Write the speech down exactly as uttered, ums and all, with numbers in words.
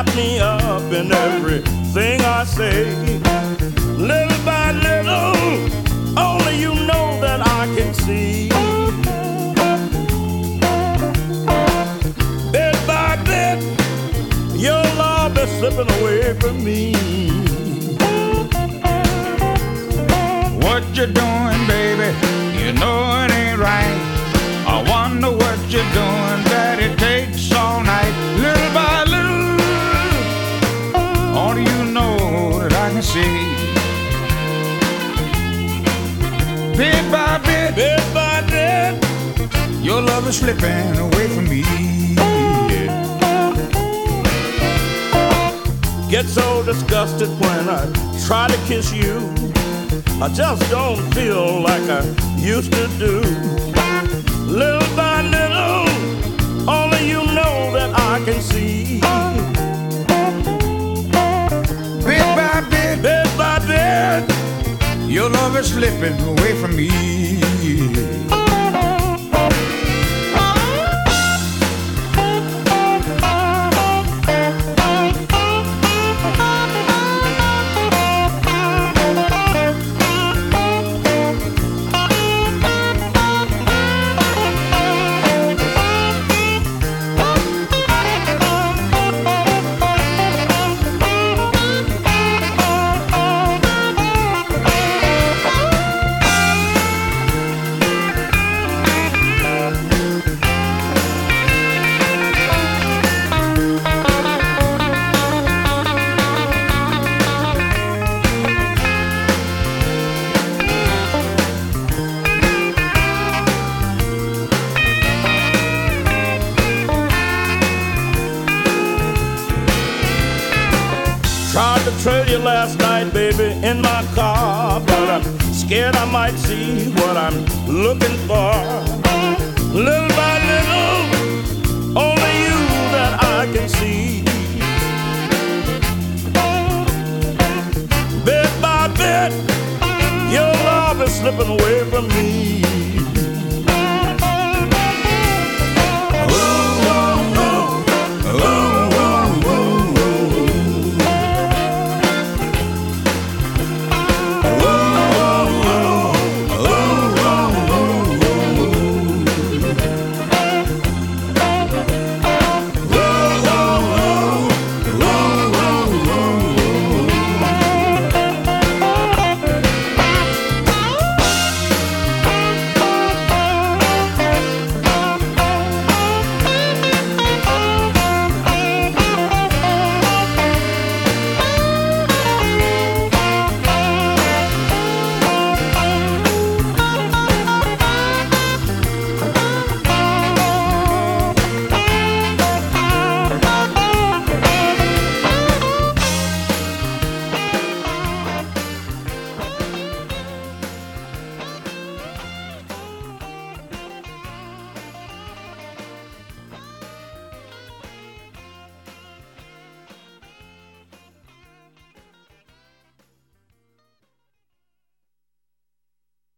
wrap me up in everything I say. Little by little, only you know that I can see. Bit by bit, your love is slipping away from me. What you doing, baby? You know it ain't right. I wonder what you're doing, that it takes all night. Little by little, only you know that I can see. Bit by bit, Bit by bit, your love is slipping away from me. get so disgusted when I try to kiss you. I just don't feel like I used to do. Little by little, only you know that I can see. Bit by bit, Bit by bit, your love is slipping away from me. tried to trail you last night, baby, in my car, but I'm scared I might see what I'm looking for. Little by little,